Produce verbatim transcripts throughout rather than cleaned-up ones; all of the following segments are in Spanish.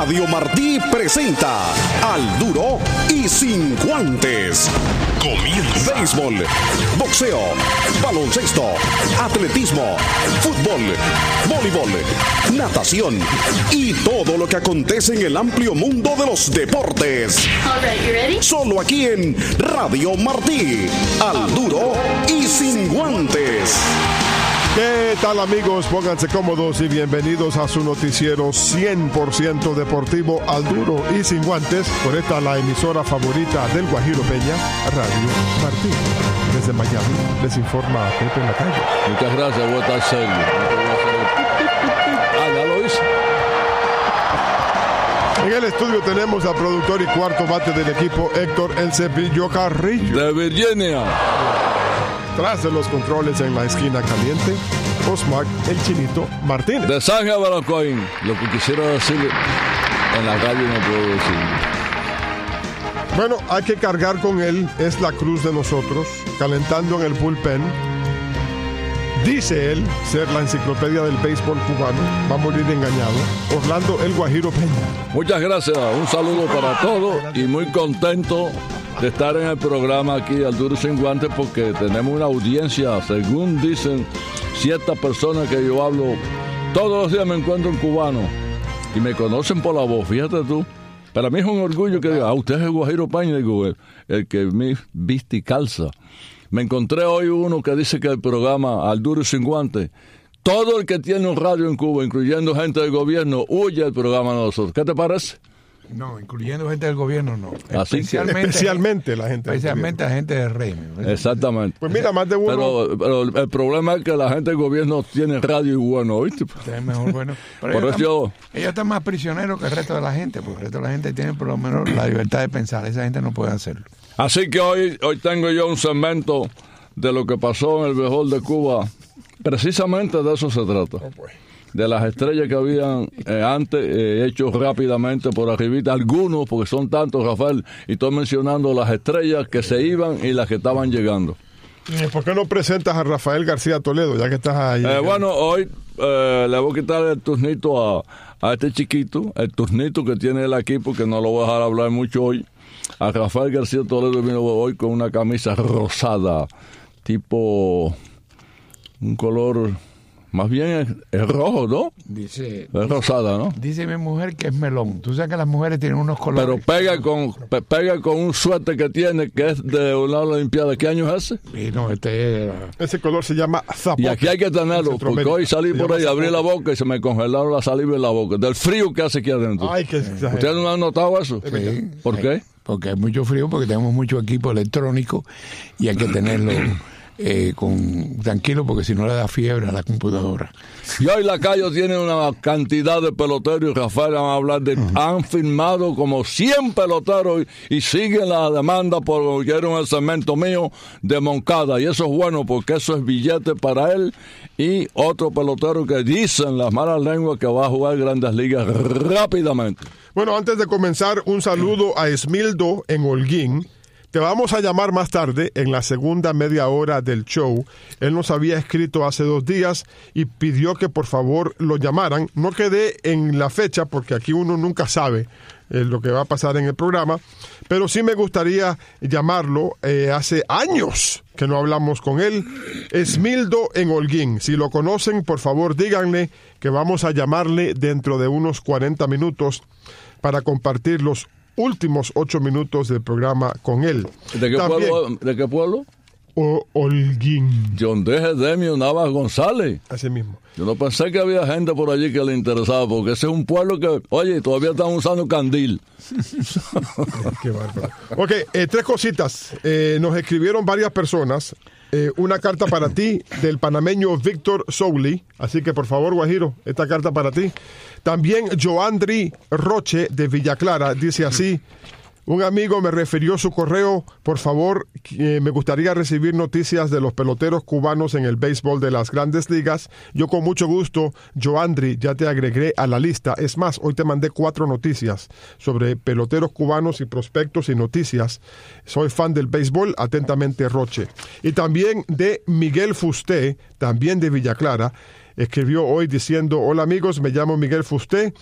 Radio Martí presenta Al Duro y Sin Guantes. Comienza. Béisbol, boxeo, baloncesto, atletismo, fútbol, voleibol, natación y todo lo que acontece en el amplio mundo de los deportes. All right, you ready? Solo aquí en Radio Martí. Al Duro y Sin Guantes. ¿Qué tal, amigos? Pónganse cómodos y bienvenidos a su noticiero cien por ciento deportivo Al Duro y Sin Guantes. Por esta la emisora favorita del Guajiro Peña, Radio Martí. Desde Miami les informa Pepe Lacayo. Muchas gracias, voy a estar serio. Ah, ya lo hice. En el estudio tenemos al productor y cuarto bate del equipo, Héctor El Cepillo Carrillo. De Virginia. Tras de los controles en la esquina caliente, Osmar El Chinito Martínez. De San Jabaracoín. Lo que quisiera decir en la radio no puedo decir. Bueno, hay que cargar con él, es la cruz de nosotros, calentando en el bullpen. Dice él ser la enciclopedia del béisbol cubano. Va a morir engañado. Orlando El Guajiro Peña. Muchas gracias, un saludo para todos y muy contento de estar en el programa aquí Al Duro Sin Guantes, porque tenemos una audiencia, según dicen ciertas personas que yo hablo, todos los días me encuentro en cubano y me conocen por la voz, fíjate tú. Para mí es un orgullo que diga, ah, usted es el Guajiro Peña, digo, el, el que me viste y calza. Me encontré hoy uno que dice que el programa Al Duro Sin Guantes, todo el que tiene un radio en Cuba, incluyendo gente del gobierno, huye el programa de nosotros. ¿Qué te parece? No, incluyendo gente del gobierno, no. Así especialmente, especialmente la gente especialmente la gente del régimen. Exactamente. Pues mira, más de uno. Pero, pero el problema es que la gente del gobierno tiene radio y bueno, ¿viste? Es mejor bueno. Pero por ellos, eso yo... están, ellos están más prisioneros que el resto de la gente, porque el resto de la gente tiene por lo menos la libertad de pensar. Esa gente no puede hacerlo. Así que hoy, hoy tengo yo un segmento de lo que pasó en el béisbol de Cuba. Precisamente de eso se trata. Oh, pues. De las estrellas que habían eh, antes eh, hecho rápidamente por arribita, algunos, porque son tantos, Rafael, y estoy mencionando las estrellas que se iban y las que estaban llegando. ¿Por qué no presentas a Rafael García Toledo, ya que estás ahí? Eh, bueno, hoy eh, le voy a quitar el turnito a, a este chiquito, el turnito que tiene el equipo, que no lo voy a dejar hablar mucho hoy. A Rafael García Toledo vino hoy con una camisa rosada, tipo un color... Más bien es, es rojo, ¿no? Dice, es rosada, ¿no? Dice mi mujer que es melón. Tú sabes que las mujeres tienen unos colores. Pero pega con pe, pega con un suéter que tiene, que es de una Olimpiada. ¿Qué año es ese? Sí, no, este es... Ese color se llama zapote. Y aquí hay que tenerlo, porque hoy salí por ahí, abrí la boca y se me congelaron la saliva en la boca. Del frío que hace aquí adentro. Ay, qué exagerado. ¿Ustedes no han notado eso? Sí. ¿Por qué? Porque hay mucho frío, porque tenemos mucho equipo electrónico y hay que tenerlo... Eh, con tranquilo, porque si no le da fiebre a la computadora. Y hoy Lacayo tiene una cantidad de peloteros, y Rafael va a hablar de, uh-huh. han firmado como cien peloteros y, y siguen la demanda por oyeron el segmento mío de Moncada, y eso es bueno porque eso es billete para él y otro pelotero que dicen las malas lenguas que va a jugar Grandes Ligas rápidamente. Bueno, antes de comenzar, un saludo a Esmildo en Holguín. Te vamos a llamar más tarde, en la segunda media hora del show. Él nos había escrito hace dos días y pidió que por favor lo llamaran. No quedé en la fecha porque aquí uno nunca sabe eh, lo que va a pasar en el programa, pero sí me gustaría llamarlo. Eh, hace años que no hablamos con él. Esmildo en Holguín. Si lo conocen, por favor díganle que vamos a llamarle dentro de unos cuarenta minutos para compartir los últimos ocho minutos del programa con él. ¿De qué También, pueblo? ¿De qué pueblo? O, Holguín. John D. Gedemio Navas González. Así mismo. Yo no pensé que había gente por allí que le interesaba, porque ese es un pueblo que, oye, todavía están usando candil. Qué bárbaro. Ok, eh, tres cositas. Eh, nos escribieron varias personas. Eh, una carta para ti del panameño Víctor Souli. Así que por favor, Guajiro, esta carta para ti. También Joandri Roche de Villa Clara dice así: un amigo me refirió su correo. Por favor, eh, me gustaría recibir noticias de los peloteros cubanos en el béisbol de las Grandes Ligas. Yo con mucho gusto, Joandri, ya te agregué a la lista. Es más, hoy te mandé cuatro noticias sobre peloteros cubanos y prospectos y noticias. Soy fan del béisbol. Atentamente, Roche. Y también de Miguel Fusté, también de Villa Clara. Escribió hoy diciendo: hola amigos, me llamo Miguel Fusté.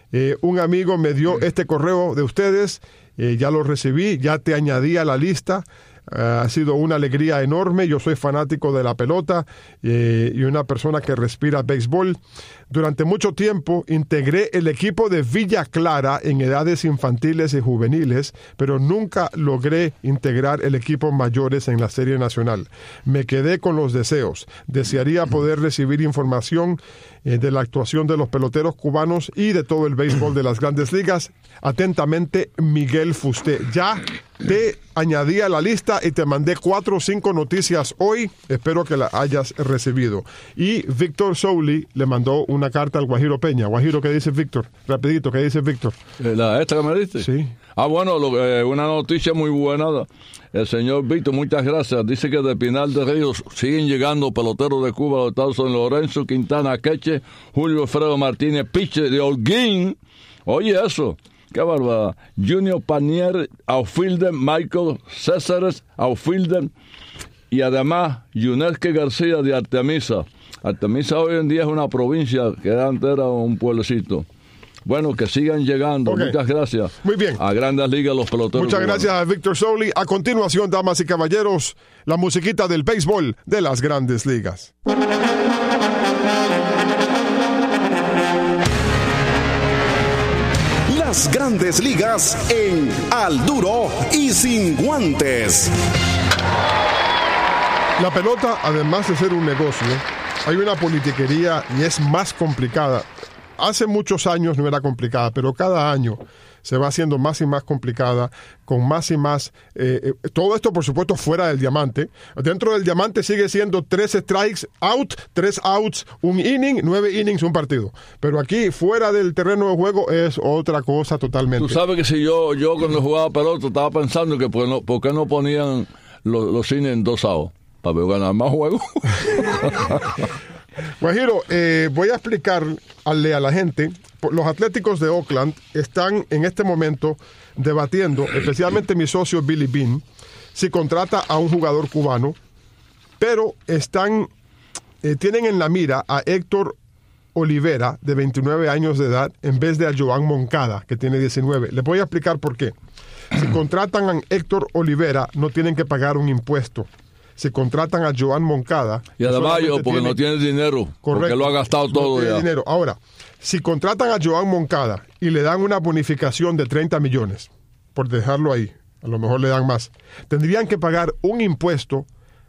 Eh, un amigo me dio este correo de ustedes, eh, ya lo recibí, ya te añadí a la lista. Uh, ha sido una alegría enorme. Yo soy fanático de la pelota eh, y una persona que respira béisbol. Durante mucho tiempo integré el equipo de Villa Clara en edades infantiles y juveniles, pero nunca logré integrar el equipo mayores en la Serie Nacional. Me quedé con los deseos. Desearía poder recibir información eh, de la actuación de los peloteros cubanos y de todo el béisbol de las Grandes Ligas. Atentamente, Miguel Fusté. Ya te añadí a la lista y te mandé cuatro o cinco noticias hoy. Espero que la hayas recibido. Y Víctor Souli le mandó una carta al Guajiro Peña. Guajiro, ¿qué dice Víctor? Rapidito, ¿qué dice Víctor? ¿La esta que me diste? Sí. Ah, bueno, lo, eh, una noticia muy buena. El señor Víctor, muchas gracias. Dice que de Pinal de Ríos siguen llegando peloteros de Cuba, los Estados Unidos, Lorenzo Quintana Queche, Julio Alfredo Martínez Piche de Holguín. Oye, eso. Qué barbaridad. Junior Panier, outfielder, Michael Césares, outfielder, y además Yunesque García de Artemisa. Artemisa hoy en día es una provincia que antes era un pueblecito. Bueno, que sigan llegando. Okay. Muchas gracias. Muy bien. A Grandes Ligas los peloteros. Muchas cubanos. Gracias a Víctor Souli. A continuación, damas y caballeros, la musiquita del béisbol de las Grandes Ligas. Las Grandes Ligas en Al Duro y Sin Guantes. La pelota, además de ser un negocio, hay una politiquería y es más complicada. Hace muchos años no era complicada, pero cada año se va haciendo más y más complicada, con más y más... Eh, todo esto, por supuesto, fuera del diamante. Dentro del diamante sigue siendo tres strikes out, tres outs, un inning, nueve innings, un partido. Pero aquí, fuera del terreno de juego, es otra cosa totalmente. Tú sabes que si yo, yo cuando jugaba pelota estaba pensando que por, no, por qué no ponían los, los innings en dos outs, para ganar más juegos. Guajiro, eh, voy a explicarle a la gente. Los Atléticos de Oakland están en este momento debatiendo, especialmente mi socio Billy Bean, si contrata a un jugador cubano, pero están eh, tienen en la mira a Héctor Olivera, de veintinueve años de edad, en vez de a Joan Moncada, que tiene diecinueve. Les voy a explicar por qué. Si contratan a Héctor Olivera, no tienen que pagar un impuesto. Si contratan a Joan Moncada... Y además yo, porque tiene, no tiene dinero, correcto, porque lo ha gastado todo no tiene ya. Dinero. Ahora, si contratan a Joan Moncada y le dan una bonificación de treinta millones, por dejarlo ahí, a lo mejor le dan más, tendrían que pagar un impuesto,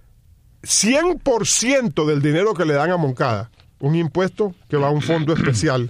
cien por ciento del dinero que le dan a Moncada, un impuesto que va a un fondo especial,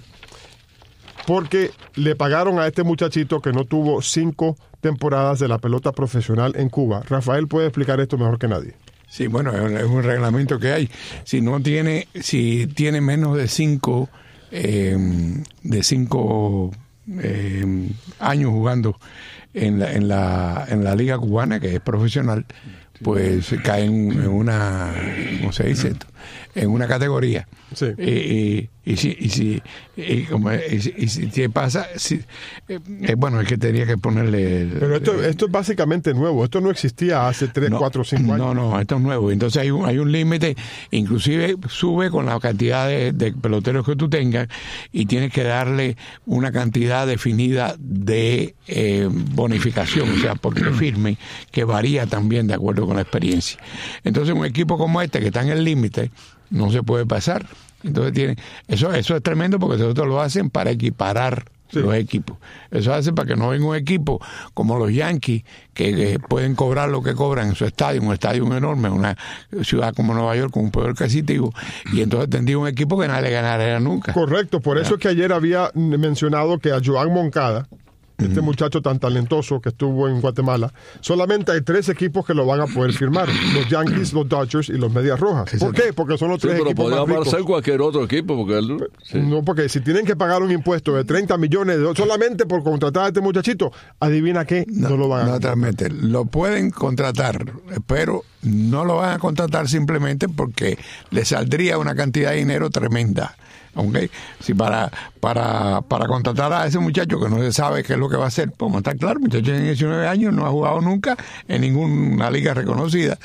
porque le pagaron a este muchachito que no tuvo cinco temporadas de la pelota profesional en Cuba. Rafael puede explicar esto mejor que nadie. Sí, bueno, es un reglamento que hay. Si no tiene, si tiene menos de cinco, eh, de cinco eh, años jugando en la, en la, en la liga cubana, que es profesional, pues cae en, en una, ¿cómo se dice esto? En una categoría. Sí. Y, y, y si, y si, y como, y si, y si te pasa, si, eh, bueno, es que tenía que ponerle... Pero esto, eh, esto es básicamente nuevo, esto no existía hace tres, cuatro, cinco años. No, no, esto es nuevo, entonces hay un, hay un límite, inclusive sube con la cantidad de, de peloteros que tú tengas y tienes que darle una cantidad definida de eh, bonificación, o sea, porque firme, que varía también de acuerdo con la experiencia. Entonces un equipo como este, que está en el límite, no se puede pasar. Entonces tiene eso eso es tremendo, porque nosotros lo hacen para equiparar sí. los equipos. Eso hace para que no venga un equipo como los Yankees, que, que pueden cobrar lo que cobran en su estadio, un estadio enorme, una ciudad como Nueva York con un poder adquisitivo, y entonces tendría un equipo que nadie le ganará nunca. Correcto, por eso es que ayer había mencionado que a Joan Moncada, este uh-huh. muchacho tan talentoso que estuvo en Guatemala, solamente hay tres equipos que lo van a poder firmar: los Yankees, los Dodgers y los Medias Rojas. ¿Por qué? Porque son los tres sí, equipos más ricos. Pero podría ser cualquier otro equipo. Porque él, sí. No, porque si tienen que pagar un impuesto de treinta millones de, solamente por contratar a este muchachito, adivina qué, no, no lo van a no, totalmente. Lo pueden contratar, pero no lo van a contratar simplemente porque le saldría una cantidad de dinero tremenda. Okay. Si para, para, para contratar a ese muchacho que no se sabe qué es lo que va a hacer, pues está claro, el muchacho tiene diecinueve años, no ha jugado nunca en ninguna liga reconocida,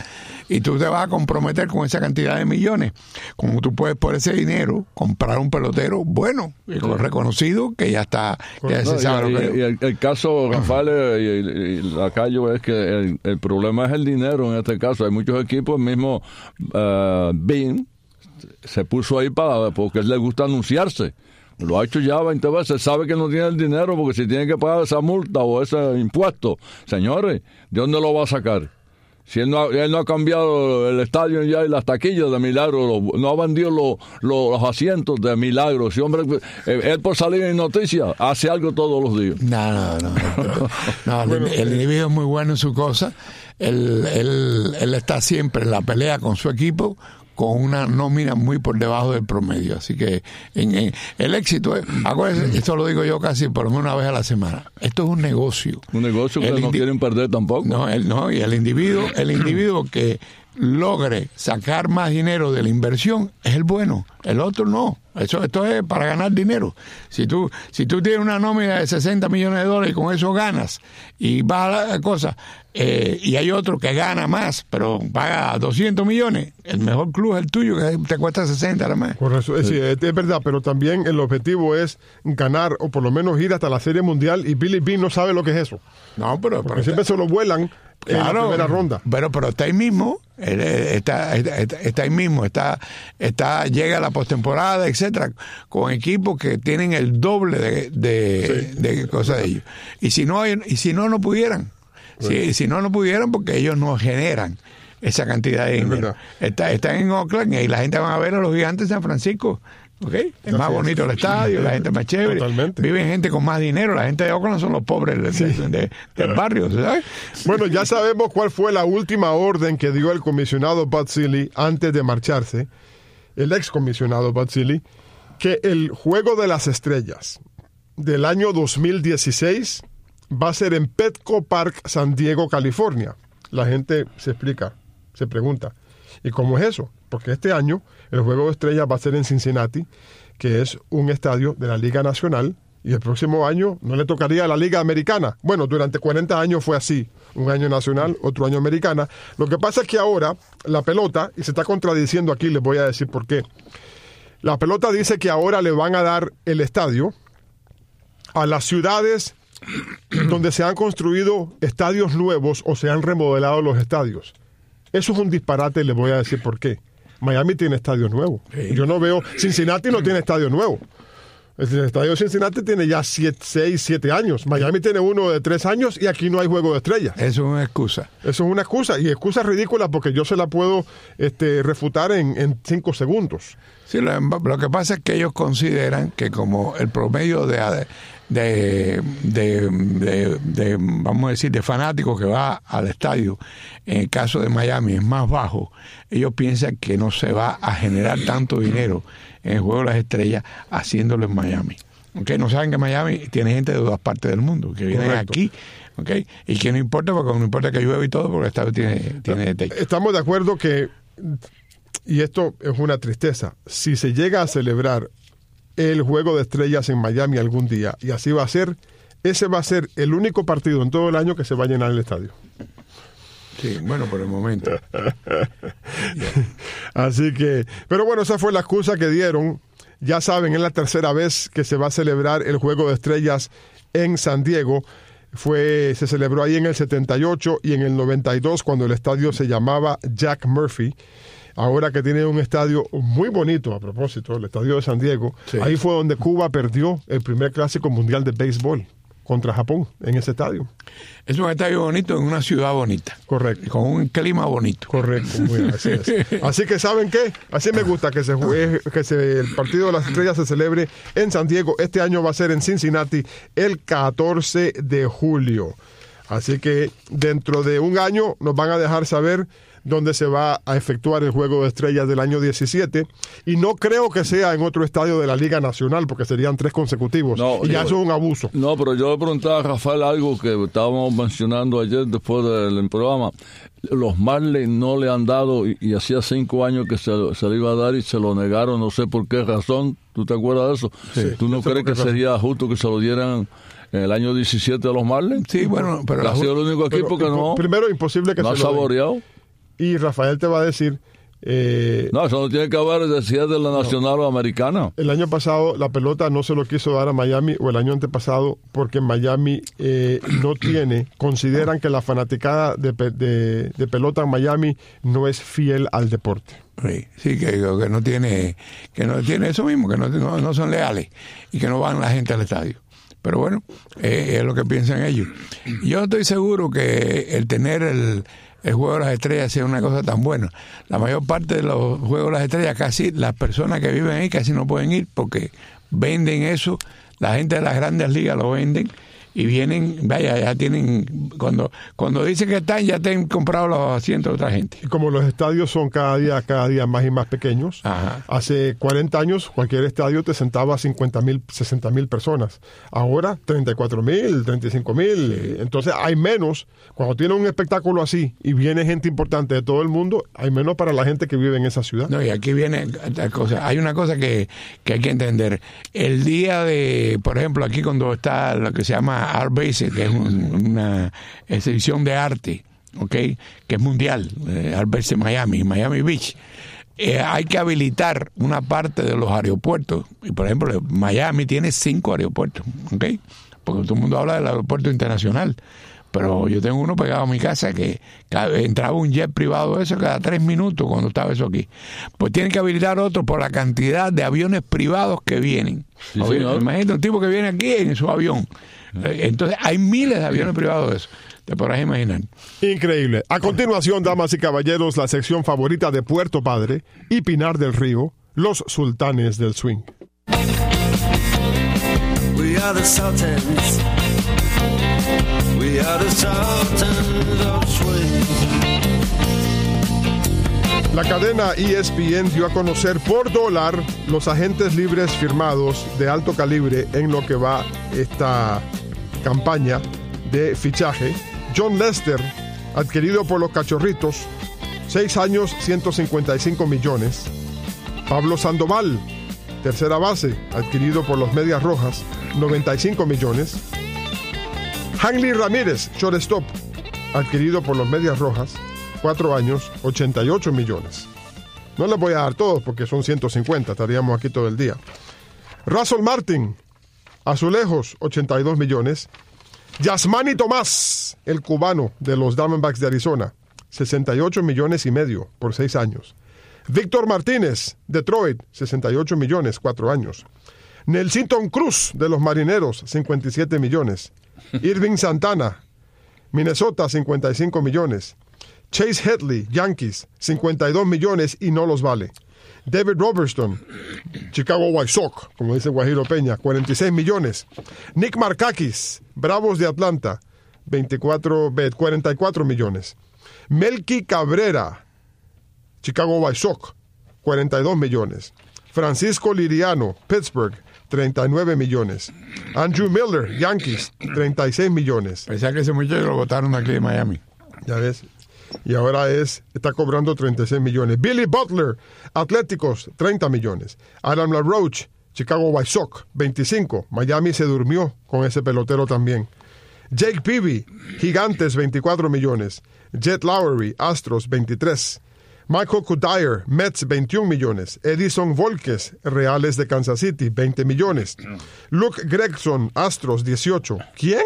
y tú te vas a comprometer con esa cantidad de millones. Como tú puedes por ese dinero comprar un pelotero bueno y sí. reconocido que ya está, que ya no, se sabe y, lo que y el, el caso, Rafael, y, y, y Lacayo, es que el, el problema es el dinero en este caso. Hay muchos equipos, el mismo uh, Bean se puso ahí para porque le gusta anunciarse. Lo ha hecho ya veinte veces, sabe que no tiene el dinero porque si tiene que pagar esa multa o ese impuesto, señores, ¿de dónde lo va a sacar? Si él no ha, él no ha cambiado el estadio ya y las taquillas de milagro, lo, no ha vendido lo, lo, los asientos de milagro, si hombre, él por salir en noticias hace algo todos los días. No, no, no. no, no el, bueno, el individuo es muy bueno en su cosa, él, él, él está siempre en la pelea con su equipo, con una nómina muy por debajo del promedio. Así que en, en, el éxito es, acuérdense, esto lo digo yo casi por lo menos una vez a la semana, esto es un negocio. Un negocio que el no indi- quieren perder tampoco. No, el, no y el individuo, el individuo que logre sacar más dinero de la inversión es el bueno, el otro no. Eso, esto es para ganar dinero. Si tú, si tú tienes una nómina de sesenta millones de dólares y con eso ganas y vas a la cosa, eh, y hay otro que gana más, pero paga doscientos millones, el mejor club es el tuyo, que te cuesta sesenta nada más. Por eso, sí. Sí, es, es verdad, pero también el objetivo es ganar, o por lo menos ir hasta la Serie Mundial, y Billy Beane no sabe lo que es eso. No, pero... Porque pero siempre está, se lo vuelan en claro, la primera ronda. Pero, pero está ahí mismo, está, está, está, está ahí mismo, está, está, llega la postemporada, etcétera, con equipos que tienen el doble de, de, sí. de cosas de ellos. Y si no, y si no, no pudieran. Si, si no, no pudieran porque ellos no generan esa cantidad de dinero. Está, están en Oakland y la gente va a ver a los Gigantes de San Francisco. ¿Okay? Es más bonito el estadio, la gente es más chévere. Totalmente. Viven gente con más dinero. La gente de Oakland son los pobres de, sí. de, de, del barrio, ¿sabes? Bueno, ya sabemos cuál fue la última orden que dio el comisionado Bud Selig antes de marcharse, el ex comisionado Bud Selig, que el Juego de las Estrellas del año dos mil dieciséis va a ser en Petco Park, San Diego, California. La gente se explica, se pregunta, ¿y cómo es eso? Porque este año el Juego de Estrellas va a ser en Cincinnati, que es un estadio de la Liga Nacional, y el próximo año no le tocaría a la Liga Americana. Bueno, durante cuarenta años fue así, un año nacional, otro año americana. Lo que pasa es que ahora la pelota, y se está contradiciendo aquí, les voy a decir por qué. La pelota dice que ahora le van a dar el estadio a las ciudades donde se han construido estadios nuevos o se han remodelado los estadios. Eso es un disparate y les voy a decir por qué. Miami tiene estadios nuevos. Sí. Yo no veo... Cincinnati no tiene estadio nuevo. El estadio de Cincinnati tiene ya seis, siete años. Miami tiene uno de tres años y aquí no hay Juego de Estrellas. Eso es una excusa. Eso es una excusa. Y excusa ridícula porque yo se la puedo este, refutar en, en cinco segundos. Sí, lo, lo que pasa es que ellos consideran que como el promedio de... De, de, de, de, vamos a decir, de fanáticos que va al estadio, en el caso de Miami es más bajo, ellos piensan que no se va a generar tanto dinero en el Juego de las Estrellas haciéndolo en Miami. ¿Okay? No saben que Miami tiene gente de todas partes del mundo que vienen Correcto. Aquí, ¿okay? Y que no importa, porque no importa que llueve y todo, porque el estadio tiene, tiene techo. Estamos de acuerdo que, y esto es una tristeza, si se llega a celebrar el Juego de Estrellas en Miami algún día, y así va a ser, ese va a ser el único partido en todo el año que se va a llenar el estadio. Sí, bueno, por el momento. Así que, pero bueno, esa fue la excusa que dieron. Ya saben, es la tercera vez que se va a celebrar el Juego de Estrellas en San Diego. Fue, se celebró ahí en el setenta y ocho y en el noventa y dos, cuando el estadio se llamaba Jack Murphy. Ahora que tiene un estadio muy bonito, a propósito, el estadio de San Diego, sí. Ahí fue donde Cuba perdió el primer clásico mundial de béisbol contra Japón, en ese estadio. Es un estadio bonito en una ciudad bonita. Correcto. Con un clima bonito. Correcto, muy bien, así es. Así que, ¿saben qué? Así me gusta que se juegue, que se, el partido de las estrellas se celebre en San Diego. Este año va a ser en Cincinnati el catorce de julio. Así que dentro de un año nos van a dejar saber donde se va a efectuar el Juego de Estrellas del año diecisiete, y no creo que sea en otro estadio de la Liga Nacional, porque serían tres consecutivos, no, y ya yo, eso es un abuso. No, pero yo le preguntaba a Rafael algo que estábamos mencionando ayer después del programa. Los Marlins no le han dado, y, y hacía cinco años que se, se le iba a dar y se lo negaron, no sé por qué razón. ¿Tú te acuerdas de eso? Sí, ¿Tú no crees que razón. sería justo que se lo dieran en el año diecisiete a los Marlins? Sí, bueno, pero... Ha sido el único equipo pero, que no... Primero, imposible que no se ha saboreado. Y Rafael te va a decir... Eh, no, eso no tiene que ver si es de la nacional no. o americana. El año pasado la pelota no se lo quiso dar a Miami, o el año antepasado, porque Miami eh, no tiene, consideran que la fanaticada de, de, de pelota en Miami no es fiel al deporte. Sí, sí que, que no tiene, que no tiene eso mismo, que no, no, no son leales y que no van la gente al estadio. Pero bueno, eh, es lo que piensan ellos. Yo estoy seguro que el tener el el Juego de las Estrellas sea una cosa tan buena. La mayor parte de los Juegos de las Estrellas, casi las personas que viven ahí casi no pueden ir porque venden eso, la gente de las grandes ligas lo venden y vienen, vaya, ya tienen, cuando cuando dicen que están, ya tienen comprado los asientos de otra gente. Y como los estadios son cada día, cada día más y más pequeños, Ajá. hace cuarenta años cualquier estadio te sentaba a cincuenta mil, sesenta mil personas. Ahora treinta y cuatro mil, treinta y cinco mil. Sí. Entonces hay menos. Cuando tiene un espectáculo así y viene gente importante de todo el mundo, hay menos para la gente que vive en esa ciudad. No, y aquí viene otra cosa. Hay una cosa que, que hay que entender. El día de, por ejemplo, aquí cuando está lo que se llama Art Basel, que es un, una exhibición de arte, ¿okay? Que es mundial, eh, Art Basel Miami, Miami Beach. Eh, hay que habilitar una parte de los aeropuertos. Y por ejemplo, Miami tiene cinco aeropuertos, ¿okay? Porque todo el mundo habla del aeropuerto internacional. Pero yo tengo uno pegado a mi casa que cada, entraba un jet privado eso cada tres minutos cuando estaba eso aquí. Pues tienen que habilitar otro por la cantidad de aviones privados que vienen. Sí, sí, ¿no? Imagínate un tipo que viene aquí en su avión. Entonces hay miles de aviones privados de eso. Te podrás imaginar. Increíble. A continuación, damas y caballeros, la sección favorita de Puerto Padre y Pinar del Río, los sultanes del swing. We are the sultans. We are the sultans of swing. La cadena E S P N dio a conocer por dólar los agentes libres firmados de alto calibre en lo que va esta campaña de fichaje. John Lester, adquirido por los Cachorritos, seis años, ciento cincuenta y cinco millones. Pablo Sandoval, tercera base, adquirido por los Medias Rojas, noventa y cinco millones. Hanley Ramírez, shortstop, adquirido por los Medias Rojas, cuatro años, ochenta y ocho millones. No les voy a dar todos porque son ciento cincuenta, estaríamos aquí todo el día. Russell Martin, azulejos, ochenta y dos millones. Yasmani Tomás, el cubano de los Diamondbacks de Arizona, sesenta y ocho millones y medio por seis años. Víctor Martínez, Detroit, sesenta y ocho millones, cuatro años. Nelsington Cruz, de los Marineros, cincuenta y siete millones. Irving Santana, Minnesota, cincuenta y cinco millones. Chase Headley, Yankees, cincuenta y dos millones y no los vale. David Robertson, Chicago White Sox, como dice Guajiro Peña, cuarenta y seis millones. Nick Markakis, Bravos de Atlanta, veinticuatro, cuarenta y cuatro millones. Melky Cabrera, Chicago White Sox, cuarenta y dos millones. Francisco Liriano, Pittsburgh, treinta y nueve millones. Andrew Miller, Yankees, treinta y seis millones. Pensaba que ese muchacho lo botaron aquí de Miami. Ya ves. Y ahora es, está cobrando treinta y seis millones. Billy Butler, Atléticos, treinta millones. Adam LaRoche, Chicago White Sox, veinticinco. Miami se durmió con ese pelotero también. Jake Peavy, Gigantes, veinticuatro millones. Jet Lowry, Astros, veintitrés. Michael Cuddyer, Mets, veintiún millones. Edison Volquez, Reales de Kansas City, veinte millones. Luke Gregson, Astros, dieciocho. ¿Quién?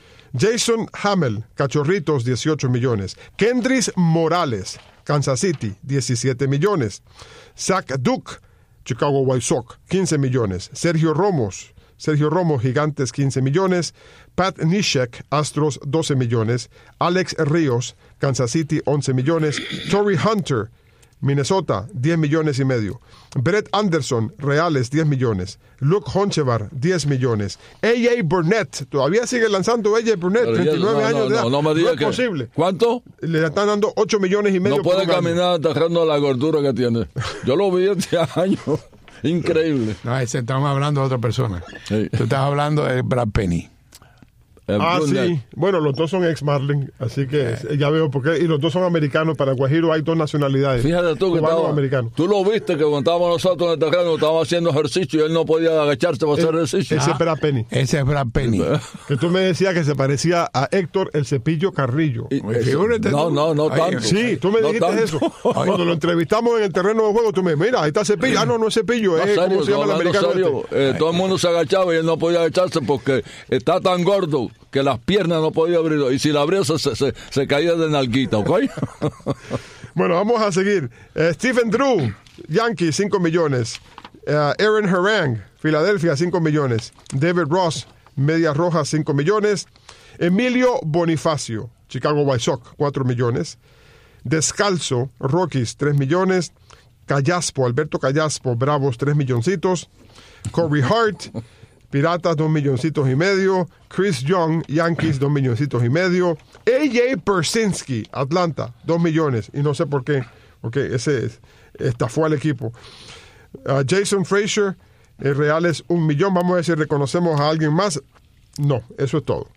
Jason Hamel, Cachorritos, dieciocho millones. Kendrys Morales, Kansas City, diecisiete millones. Zach Duke, Chicago White Sox, quince millones. Sergio Ramos, Sergio Romo, Gigantes, quince millones. Pat Neshek, Astros, doce millones. Alex Ríos, Kansas City, once millones. Torrey Hunter, Minnesota, diez millones y medio. Brett Anderson, Reales, diez millones. Luke Honchevar, diez millones. A J Burnett, todavía sigue lanzando A J Burnett, treinta y nueve no, años no, de edad. No, no me diga no es que, posible. ¿Cuánto? Le están dando ocho millones y medio. No puede caminar atajando la gordura que tiene. Yo lo vi este año. Increíble. No, ese estamos hablando de otra persona. Sí. Tú estás hablando de Brad Penny. el Ah, Blue sí. Net. Bueno, los dos son ex Marlin, así que eh. ya veo por qué. Y los dos son americanos. Para Guajiro hay dos nacionalidades. Fíjate tú que estaba, americano. tú lo viste que cuando estábamos nosotros en el terreno, estábamos haciendo ejercicio y él no podía agacharse para hacer ejercicio. Ese Ah, es Brad Penny. Ese es Brad Penny. Que tú me decías que se parecía a Héctor el Cepillo Carrillo. Y- Figúrate no, tú. no, no Oye, tanto. Sí, tú me No dijiste tanto. eso. Cuando lo entrevistamos en el terreno de juego, tú me mira, ahí está Cepillo. Ah, no, no es Cepillo, No, es serio, ¿cómo se llama el hablando americano serio, este? eh, todo el mundo se agachaba y él no podía agacharse porque está tan gordo que las piernas no podía abrir. Y si la abría, se, se, se, se caía de nalguita, ¿ok? Bueno, vamos a seguir. Eh, Stephen Drew, Yankees, cinco millones. Eh, Aaron Harang, Filadelfia, cinco millones. David Ross, Medias Rojas, cinco millones. Emilio Bonifacio, Chicago White Sox, cuatro millones. Descalzo, Rockies, tres millones. Callaspo, Alberto Callaspo, Bravos, tres milloncitos. Corey Hart, Piratas, dos milloncitos y medio. Chris Young, Yankees, dos milloncitos y medio. A J Persinski, Atlanta, dos millones. Y no sé por qué, porque ese es- estafó al equipo. Uh, Jason Frazier, eh, Reales, un millón. Vamos a ver si reconocemos a alguien más. No, eso es todo.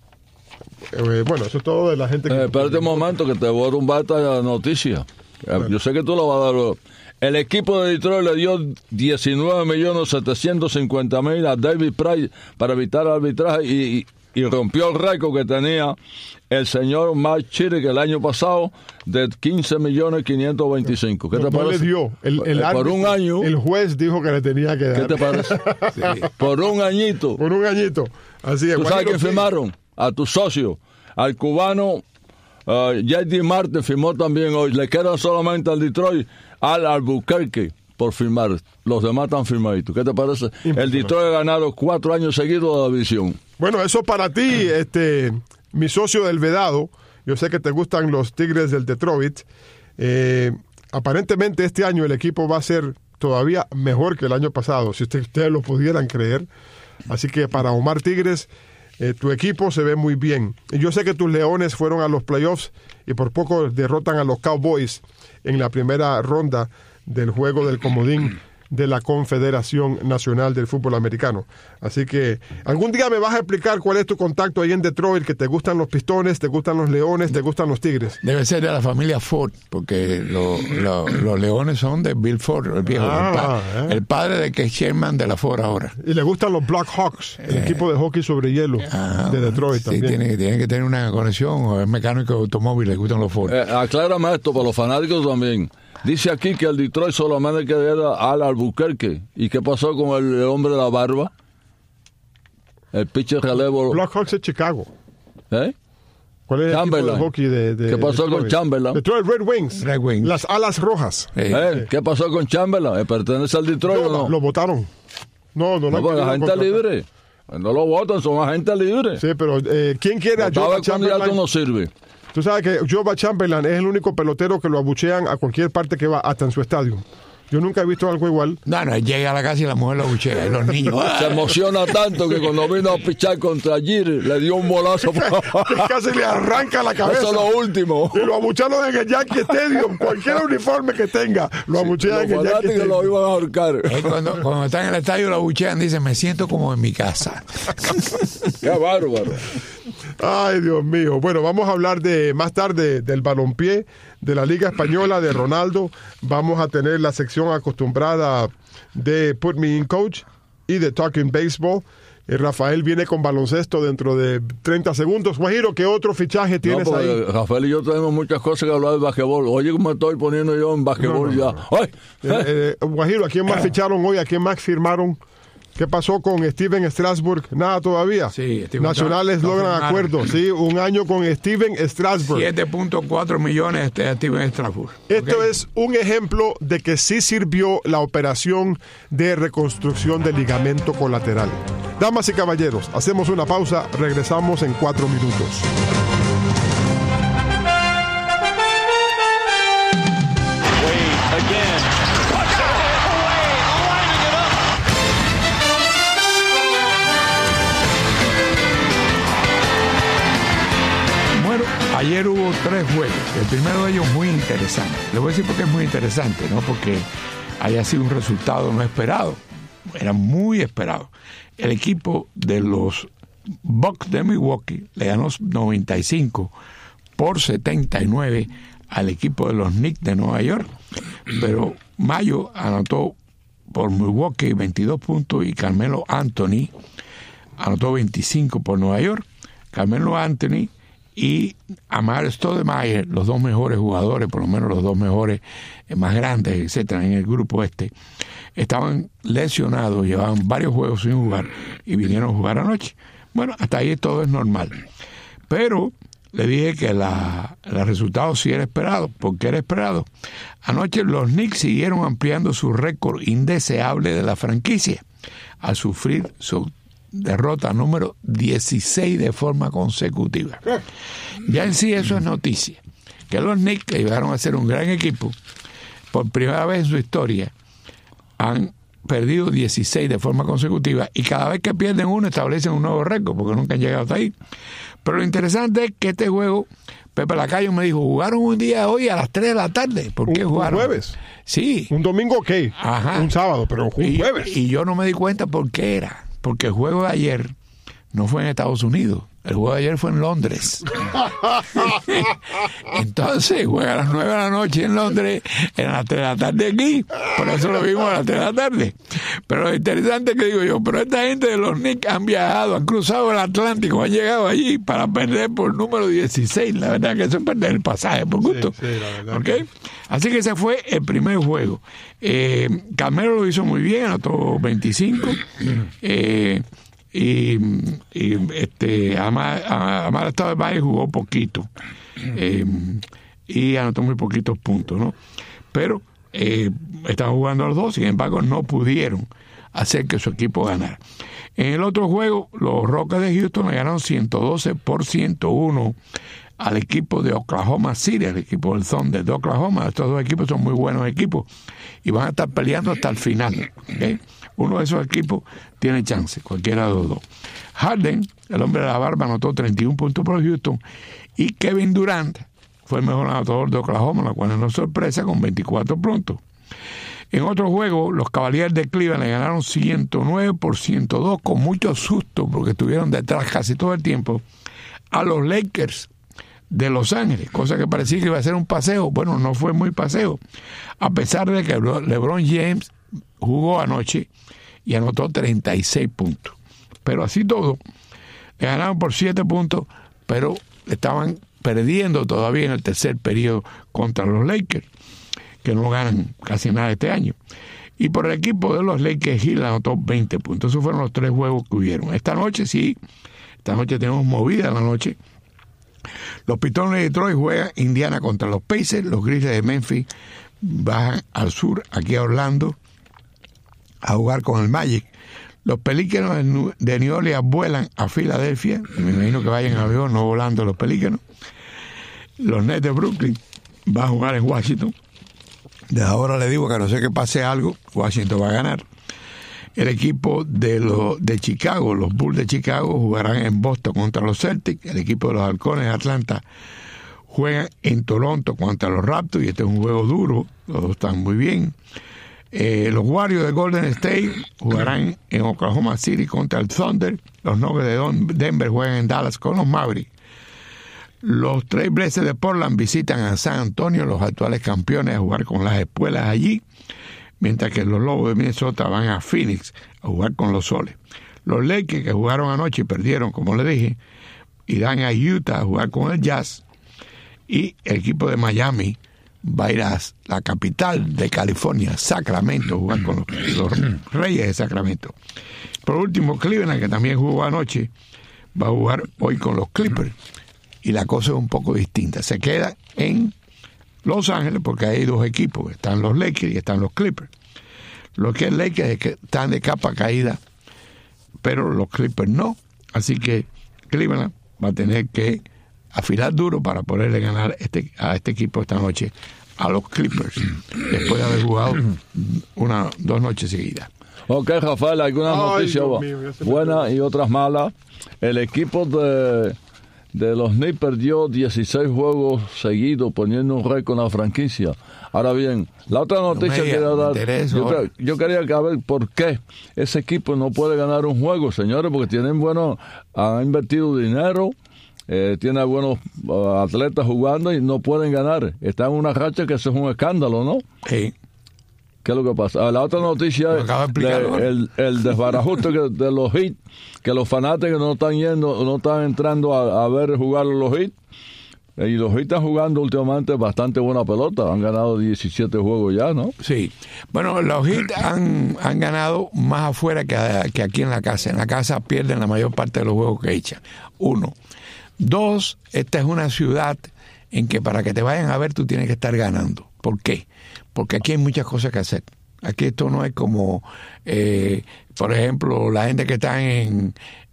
Eh, bueno, eso es todo de la gente que... Eh, espérate un momento que te voy a rumbar esta noticia. Eh, Yo sé que tú lo vas a dar luego. El equipo de Detroit le dio diecinueve millones setecientos cincuenta mil a David Price para evitar arbitraje y, y, y rompió el récord que tenía el señor Mike Chiri que el año pasado de quince millones quinientos veinticinco. ¿Qué te no parece? le dio. El, el Eh, por árbitro- un año. El juez dijo que le tenía que dar. ¿Qué te parece? Sí. Por un añito. Por un añito. Así es. ¿Tú sabes Guajiro, quién sí. firmaron? A tu socio, al cubano uh, J D Martin firmó también hoy. Le quedan solamente al Detroit, al Albuquerque por firmar. Los demás están firmaditos. ¿Qué te parece? El Detroit ha ganado cuatro años seguidos de la división. Bueno, eso para ti, este, mi socio del Vedado. Yo sé que te gustan los Tigres del Detroit. Eh, aparentemente este año el equipo va a ser todavía mejor que el año pasado, si usted- ustedes lo pudieran creer. Así que para Omar Tigres, eh, tu equipo se ve muy bien. Y yo sé que tus Leones fueron a los playoffs y por poco derrotan a los Cowboys en la primera ronda del juego del comodín de la Confederación Nacional del Fútbol Americano. Así que algún día me vas a explicar cuál es tu contacto ahí en Detroit, que te gustan los Pistones, te gustan los Leones, te gustan los Tigres. Debe ser de la familia Ford, porque lo- lo- los leones son de Bill Ford, el viejo, Ah, el, pa- eh. el padre de que es chairman de la Ford ahora. Y le gustan los Black Hawks, el equipo de hockey sobre hielo Ah, de Detroit sí, también. tiene, tiene que tener una conexión, o es mecánico de automóviles, le gustan los Ford. Eh, aclárame esto para los fanáticos también. Dice aquí que el Detroit solamente queda al Albuquerque. ¿Y qué pasó con el hombre de la barba? El pitcher relevo. Black Hawks es Chicago. ¿Eh? ¿Cuál es el equipo Chamberlain. de hockey de, de ¿Qué pasó Detroit? con Chamberlain? Detroit Red Wings. Red Wings. Las alas rojas. Eh, ¿Eh? ¿Qué pasó con Chamberlain? ¿Eh, ¿Pertenece al Detroit o no? Lo votaron. No, no, No, han porque querido agente contratar. libre. No lo votan, son agentes libres. Sí, pero eh, ¿quién quiere a Estaba Joe cuando ya tú Chamberlain? no sirve. Tú sabes que Joe Chamberlain es el único pelotero que lo abuchean a cualquier parte que va, hasta en su estadio. Yo nunca he visto algo igual. No, no, él llega a la casa y la mujer lo buchea, y los niños. ¡ah! Se emociona tanto que cuando vino a pichar contra Giri le dio un bolazo. Que casi le arranca la cabeza. Eso es lo último. Y lo abucharon en el Yankee Stadium. Cualquier uniforme que tenga, lo abuchean Los en el Yankee fanáticos lo Stadium. iban a ahorcar. Él cuando, cuando está en el estadio lo buchean, dice, me siento como en mi casa. Qué bárbaro. Ay, Dios mío. Bueno, vamos a hablar de más tarde del balompié, de la Liga Española, de Ronaldo. Vamos a tener la sección acostumbrada de Put Me In Coach y de Talking Baseball. Eh, Rafael viene con baloncesto dentro de treinta segundos. Guajiro, ¿qué otro fichaje No, tienes porque ahí? Rafael y yo tenemos muchas cosas que hablar de basquetbol. Oye, cómo me estoy poniendo yo en basquetbol No, no, ya. ¡Ay! Eh, eh, Guajiro, ¿a quién más ficharon hoy? ¿A quién más firmaron? ¿Qué pasó con Steven Strasburg? Nada todavía. Sí, Steven Nacionales no logran firmaron. acuerdo. Sí, un año con Steven Strasburg. siete punto cuatro millones de Steven Strasburg. Esto Ok. es un ejemplo de que sí sirvió la operación de reconstrucción del ligamento colateral. Damas y caballeros, hacemos una pausa, regresamos en cuatro minutos. Bueno, ayer hubo tres juegos. El primero de ellos muy interesante. Le voy a decir por qué es muy interesante, no porque haya sido un resultado no esperado. Era muy esperado. El equipo de los Bucks de Milwaukee le ganó noventa y cinco por setenta y nueve al equipo de los Knicks de Nueva York, pero Mayo anotó por Milwaukee veintidós puntos y Carmelo Anthony anotó veinticinco por Nueva York. Carmelo Anthony y Amar Stoudemire, los dos mejores jugadores, por lo menos los dos mejores, eh, más grandes, etcétera, en el grupo este, estaban lesionados, llevaban varios juegos sin jugar y vinieron a jugar anoche. Bueno, hasta ahí todo es normal. Pero le dije que la, el resultado sí era esperado. ¿Por qué era esperado? Anoche los Knicks siguieron ampliando su récord indeseable de la franquicia al sufrir su derrota número dieciséis de forma consecutiva. Ya en sí eso es noticia. Que los Knicks, que llegaron a ser un gran equipo, por primera vez en su historia, han perdido dieciséis de forma consecutiva y cada vez que pierden uno establecen un nuevo récord porque nunca han llegado hasta ahí. Pero lo interesante es que este juego, Pepe Lacayo me dijo, jugaron un día hoy a las tres de la tarde. ¿Por qué un, jugaron? Un jueves. Sí. Un domingo, ok. Ajá. Un sábado, pero un y, jueves. Y yo no me di cuenta por qué era. Porque el juego de ayer no fue en Estados Unidos. El juego de ayer fue en Londres. Entonces, juega a las nueve de la noche en Londres, eran las tres de la tarde aquí. Por eso lo vimos a las tres de la tarde. Pero lo interesante es que digo yo, pero esta gente de los Knicks han viajado, han cruzado el Atlántico, han llegado allí para perder por número dieciséis. La verdad que eso es perder el pasaje por gusto. Sí, sí, la verdad. ¿Okay? Así que ese fue el primer juego. Eh, Carmelo lo hizo muy bien, anotó veinticinco. Eh, y, y este Amar, Amar Stoudemire jugó poquito eh, y anotó muy poquitos puntos, ¿no? Pero eh, estaban jugando los dos, sin embargo no pudieron hacer que su equipo ganara. En el otro juego, los Rockets de Houston le ganaron ciento doce por ciento uno al equipo de Oklahoma City, al equipo del Thunder de Oklahoma. Estos dos equipos son muy buenos equipos y van a estar peleando hasta el final, ¿okay? Uno de esos equipos tiene chance, cualquiera de los dos. Harden, el hombre de la barba, anotó treinta y un puntos por Houston y Kevin Durant fue el mejor anotador de Oklahoma, la cual es una sorpresa, con veinticuatro puntos. En otro juego, los Cavaliers de Cleveland le ganaron ciento nueve por ciento dos con mucho susto porque estuvieron detrás casi todo el tiempo a los Lakers de Los Ángeles, cosa que parecía que iba a ser un paseo. Bueno, no fue muy paseo, a pesar de que LeBron James jugó anoche y anotó treinta y seis puntos. Pero así todo, le ganaron por siete puntos, pero estaban perdiendo todavía en el tercer periodo contra los Lakers, que no ganan casi nada este año. Y por el equipo de los Lakers, Hill anotó veinte puntos. Esos fueron los tres juegos que hubieron. Esta noche sí, esta noche tenemos movida en la noche. Los Pistons de Detroit juegan Indiana contra los Pacers. Los Grizzlies de Memphis bajan al sur, aquí a Orlando, a jugar con el Magic. Los Pelícanos de New Orleans vuelan a Filadelfia. Me imagino que vayan en avión, no volando los Pelícanos. Los Nets de Brooklyn van a jugar en Washington. Desde ahora le digo que a no sé que pase algo, Washington va a ganar. El equipo de los de Chicago, los Bulls de Chicago, jugarán en Boston contra los Celtics. El equipo de los Halcones de Atlanta juegan en Toronto contra los Raptors, y este es un juego duro, los dos están muy bien. Eh, los Warriors de Golden State jugarán en Oklahoma City contra el Thunder. Los Nuggets de Don, Denver juegan en Dallas con los Mavericks. Los Trail Blazers de Portland visitan a San Antonio, los actuales campeones, a jugar con las espuelas allí, mientras que los Lobos de Minnesota van a Phoenix a jugar con los Soles. Los Lakers, que jugaron anoche y perdieron, como le dije, irán a Utah a jugar con el Jazz, y el equipo de Miami va a ir a la capital de California, Sacramento, a jugar con los, los Reyes de Sacramento. Por último, Cleveland, que también jugó anoche, va a jugar hoy con los Clippers, y la cosa es un poco distinta. Se queda en Los Ángeles porque hay dos equipos, están los Lakers y están los Clippers. Los que Lakers es que están de capa caída, pero los Clippers no. Así que Cleveland va a tener que afilar duro para poderle ganar este, a este equipo esta noche, a los Clippers, después de haber jugado una, dos noches seguidas. Ok, Rafael, algunas Ay, noticias Dios mío, ya se me buenas olvidó. y otras malas. El equipo de de los Knicks perdió dieciséis juegos seguidos, poniendo un récord en la franquicia. Ahora bien, la otra noticia que quería dar, yo, yo quería saber por qué ese equipo no puede ganar un juego, señores, porque tienen buenos, han invertido dinero, eh, tienen buenos uh, atletas jugando y no pueden ganar. Están en una racha que eso es un escándalo, ¿no? Sí. ¿Qué es lo que pasa? La otra noticia es de, el, el desbarajuste que, de los Heat, que los fanáticos no están yendo, no están entrando a, a ver jugar los Heat. Y los Heat están jugando últimamente bastante buena pelota. Han ganado diecisiete juegos ya, ¿no? Sí. Bueno, los Heat han, han ganado más afuera que, que aquí en la casa. En la casa pierden la mayor parte de los juegos que echan. Uno. Dos, esta es una ciudad en que para que te vayan a ver tú tienes que estar ganando. ¿Por qué? Porque aquí hay muchas cosas que hacer. Aquí esto no es como, eh, por ejemplo, la gente que está en,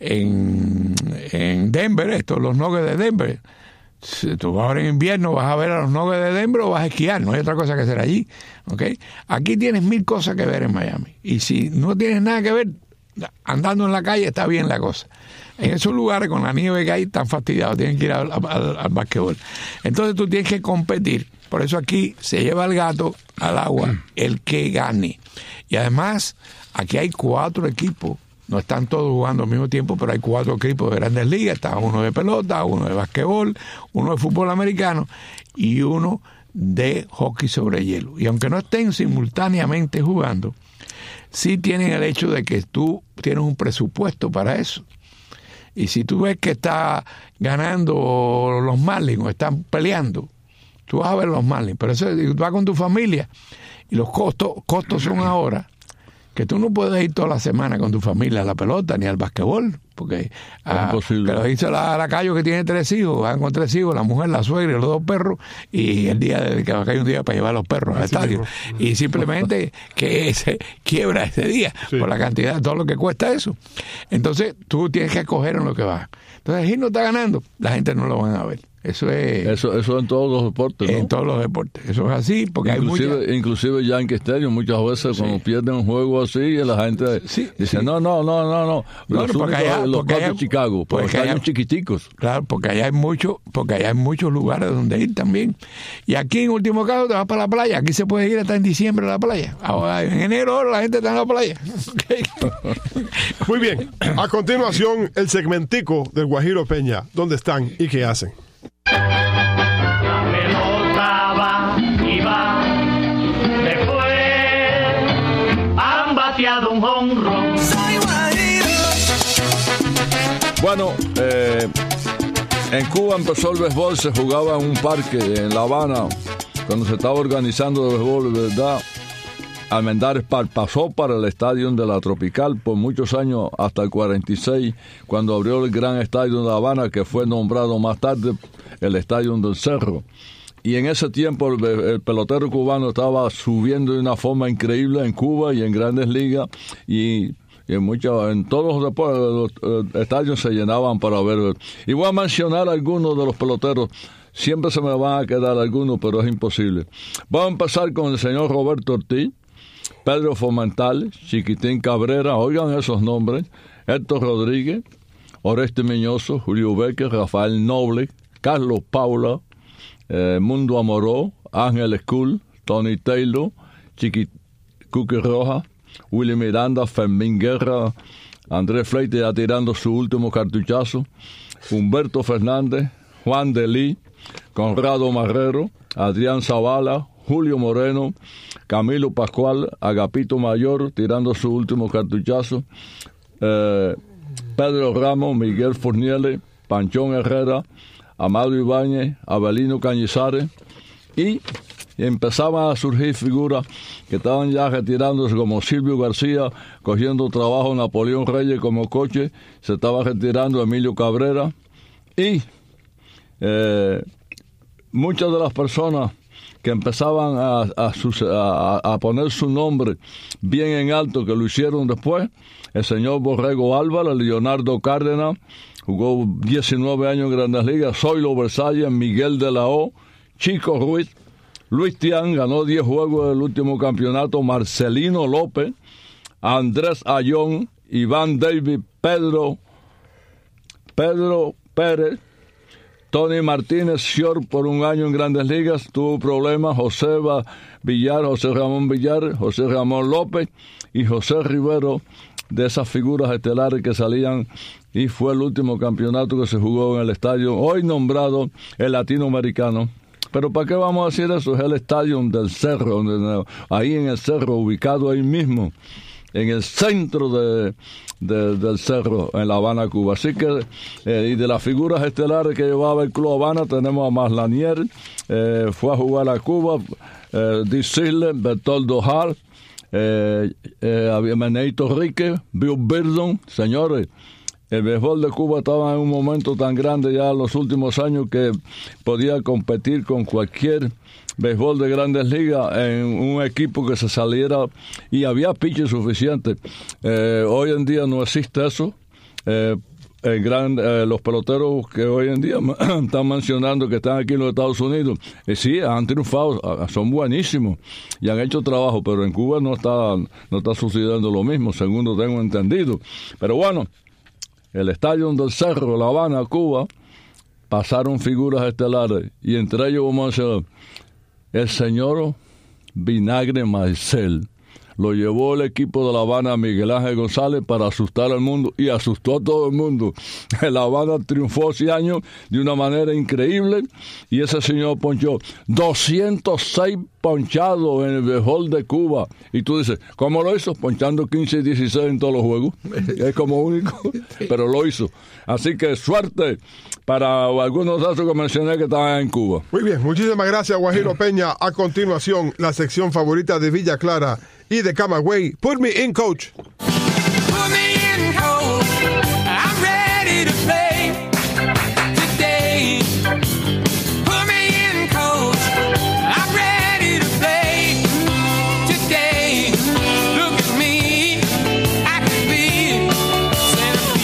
en, en Denver, esto, los Nuggets de Denver. Si tú vas ahora en invierno, vas a ver a los Nuggets de Denver o vas a esquiar, no hay otra cosa que hacer allí. ¿Okay? Aquí tienes mil cosas que ver en Miami. Y si no tienes nada que ver, andando en la calle está bien la cosa. En esos lugares con la nieve que hay están fastidiados, tienen que ir al, al, al basquetbol. Entonces tú tienes que competir. Por eso aquí se lleva el gato al agua el que gane. Y además, aquí hay cuatro equipos. No están todos jugando al mismo tiempo, pero hay cuatro equipos de grandes ligas. Está uno de pelota, uno de basquetbol, uno de fútbol americano y uno de hockey sobre hielo. Y aunque no estén simultáneamente jugando, sí tienen el hecho de que tú tienes un presupuesto para eso. Y si tú ves que está ganando los Marlins o están peleando, tú vas a ver los Marlins. Pero eso, tú vas con tu familia y los costos, costos son ahora que tú no puedes ir toda la semana con tu familia a la pelota ni al basquetbol, porque ah, que lo dice la, la Cayo que tiene tres hijos, van con tres hijos, la mujer, la suegra y los dos perros, y el día de que va a caer un día para llevar a los perros al estadio, y simplemente que se quiebra ese día sí. por la cantidad, todo lo que cuesta eso. Entonces tú tienes que acoger en lo que va. Entonces si no está ganando, la gente no lo van a ver. Eso es eso eso en todos los deportes, ¿no? En todos los deportes. Eso es así, porque inclusive, hay mucha... inclusive Yankee Stadium muchas veces sí. cuando pierden un juego así, la gente sí, dice, sí. no, no, no, no, no. Los no, porque allá, los porque Cubs allá, de Chicago, porque están allá, chiquiticos. Claro, porque allá hay mucho, porque allá hay muchos lugares donde ir también. Y aquí en último caso te vas para la playa, aquí se puede ir hasta en diciembre a la playa. Ahora, en enero la gente está en la playa. Muy bien. A continuación, el segmentico del Guajiro Peña. ¿Dónde están y qué hacen? La pelota va y va, después han bateado un jonrón. Bueno, eh, en Cuba empezó el béisbol, se jugaba en un parque en La Habana, cuando se estaba organizando el béisbol, ¿verdad? Almendares pasó para el estadio de la Tropical por muchos años, hasta el cuarenta y seis, cuando abrió el gran estadio de La Habana, que fue nombrado más tarde el Estadio del Cerro. Y en ese tiempo el, el pelotero cubano estaba subiendo de una forma increíble en Cuba y en grandes ligas, y, y en, muchos, en todos los, deportes, los eh, estadios se llenaban para ver. Y voy a mencionar algunos de los peloteros. Siempre se me van a quedar algunos, pero es imposible. Vamos a empezar con el señor Roberto Ortiz, Pedro Fomental, Chiquitín Cabrera, oigan esos nombres, Héctor Rodríguez, Oreste Miñoso, Julio Becker, Rafael Noble, Carlos Paula, eh, Mundo Amoró, Ángel Skull, Tony Taylor, Chiqui Cookie Roja, Willy Miranda, Fermín Guerra, Andrés Fleite ya tirando su último cartuchazo, Humberto Fernández, Juan Delí, Conrado Marrero, Adrián Zavala, Julio Moreno, Camilo Pascual, Agapito Mayor tirando su último cartuchazo, eh, Pedro Ramos, Miguel Fournier, Panchón Herrera, Amado Ibáñez, Abelino Cañizares, y empezaban a surgir figuras que estaban ya retirándose, como Silvio García, cogiendo trabajo, Napoleón Reyes como coche, se estaba retirando Emilio Cabrera, y eh, muchas de las personas que empezaban a, a, a, a poner su nombre bien en alto, que lo hicieron después, el señor Borrego Álvarez, Leonardo Cárdenas, jugó diecinueve años en Grandes Ligas, Zoilo Versalles, Miguel de la O, Chico Ruiz, Luis Tián, ganó diez juegos del último campeonato, Marcelino López, Andrés Ayón, Iván David, Pedro, Pedro Pérez, Tony Martínez, short por un año en Grandes Ligas, tuvo problemas. José Villar, José Ramón Villar, José Ramón López y José Rivero, de esas figuras estelares que salían, y fue el último campeonato que se jugó en el estadio, hoy nombrado el latinoamericano. Pero ¿para qué vamos a decir eso? Es el estadio del Cerro, donde, ahí en el Cerro, ubicado ahí mismo, en el centro de, de, del Cerro, en La Habana, Cuba. Así que, eh, y de las figuras estelares que llevaba el Club Habana, tenemos a Maslanier, eh, fue a jugar a Cuba, eh, Dick Sisler, Bertoldo Hall, eh, eh, había Meneito Rique, Bill Birdon. Señores, el béisbol de Cuba estaba en un momento tan grande ya en los últimos años que podía competir con cualquier béisbol de Grandes Ligas en un equipo que se saliera, y había pitches suficientes. Eh, hoy en día no existe eso. Eh, el gran, eh, los peloteros que hoy en día están mencionando que están aquí en los Estados Unidos, eh, sí, han triunfado, son buenísimos y han hecho trabajo, pero en Cuba no está, no está sucediendo lo mismo, según lo tengo entendido. Pero bueno, el estadio del Cerro, La Habana, Cuba, pasaron figuras estelares, y entre ellos vamos a decir, el señor Vinagre Marcel. Lo llevó el equipo de La Habana, Miguel Ángel González, para asustar al mundo, y asustó a todo el mundo. La Habana triunfó ese año de una manera increíble, y ese señor ponchó doscientos seis ponchados en el béisbol de Cuba. Y tú dices, ¿cómo lo hizo? Ponchando quince y dieciséis en todos los juegos. Es como único, pero lo hizo. Así que suerte para algunos de esos que mencioné que estaban en Cuba. Muy bien, muchísimas gracias, Guajiro Peña. A continuación, la sección favorita de Villa Clara y de Camagüey, Put Me In, Coach. Put me in, coach. I'm ready to play today. Put me in, coach. I'm ready to play today. Look at me, I can be center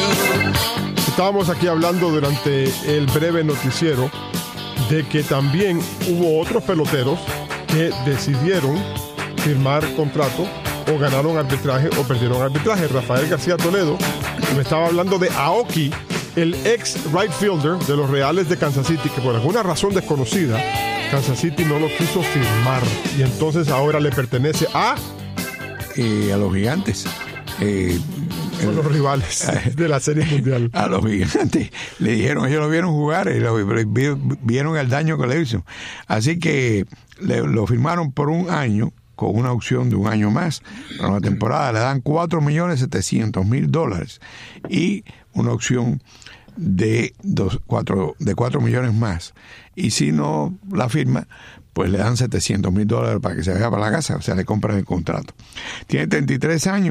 field. Estábamos aquí hablando durante el breve noticiero de que también hubo otros peloteros que decidieron firmar contrato, o ganaron arbitraje o perdieron arbitraje. Rafael García Toledo me estaba hablando de Aoki, el ex right fielder de los Reales de Kansas City, que por alguna razón desconocida Kansas City no lo quiso firmar, y entonces ahora le pertenece a Eh, a los Gigantes. Eh, son los rivales de la Serie Mundial. A los Gigantes le dijeron, ellos lo vieron jugar y lo, vieron el daño que le hizo. Así que le, lo firmaron por un año, con una opción de un año más. Para una temporada le dan cuatro millones setecientos mil dólares y una opción de dos, cuatro, de cuatro millones más. Y si no la firma, pues le dan setecientos mil dólares para que se vaya para la casa, o sea, le compran el contrato. Tiene treinta y tres años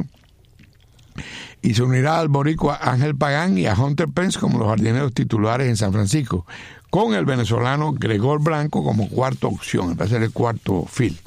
y se unirá al boricua Ángel Pagán y a Hunter Pence como los jardineros titulares en San Francisco, con el venezolano Gregor Blanco como cuarta opción, va a ser el cuarto field.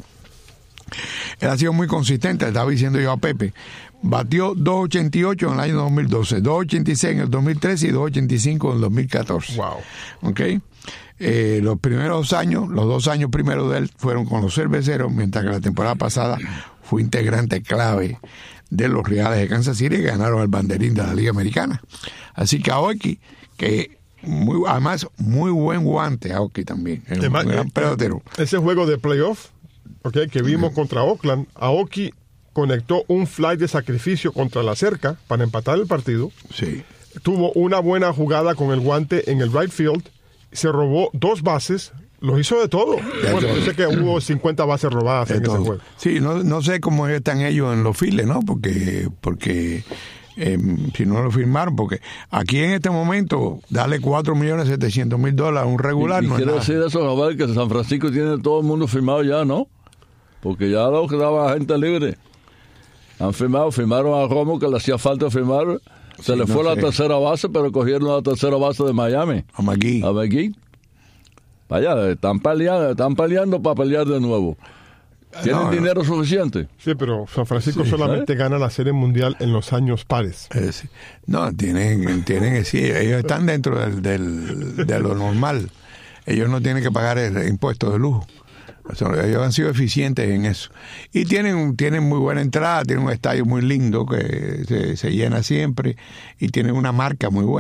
Él ha sido muy consistente, le estaba diciendo yo a Pepe. Batió dos ochenta y ocho en el año dos mil doce, dos ochenta y seis en el dos mil trece y dos ochenta y cinco en el dos mil catorce. Wow. ¿Okay? Eh, los primeros años, los dos años primeros de él fueron con los Cerveceros, mientras que la temporada pasada fue integrante clave de los Reales de Kansas City, que ganaron el banderín de la Liga Americana. Así que Aoki, que muy, además muy buen guante, Aoki también, es un gran pelotero. Ese juego de playoff, okay, que vimos contra Oakland, Aoki conectó un fly de sacrificio contra la cerca para empatar el partido. Sí. Tuvo una buena jugada con el guante en el right field, se robó dos bases, lo hizo de todo. De bueno, todo. Yo sé que hubo cincuenta bases robadas de en todo. Ese juego. Sí, no, no sé cómo están ellos en los files, ¿no? Porque, porque eh, si no lo firmaron, porque aquí en este momento darle cuatro millones setecientos mil dólares a un regular y, y no quiere es decir eso, Rafael, que San Francisco tiene todo el mundo firmado ya, ¿no? Porque ya lo quedaba gente libre. Han firmado, firmaron a Romo, que le hacía falta firmar. Se sí, le fue no la sé. tercera base, pero cogieron la tercera base de Miami. A McGee. A McGee. Vaya, están peleando, están peleando para pelear de nuevo. ¿Tienen no, dinero no. suficiente? Sí, pero San Francisco sí, solamente ¿sabes? gana la Serie Mundial en los años pares. Eh, sí. No, tienen, tienen, sí, ellos están dentro del, del, de lo normal. Ellos no tienen que pagar el impuesto de lujo. O sea, ellos han sido eficientes en eso. Y tienen, tienen muy buena entrada, tienen un estadio muy lindo que se, se llena siempre y tienen una marca muy buena.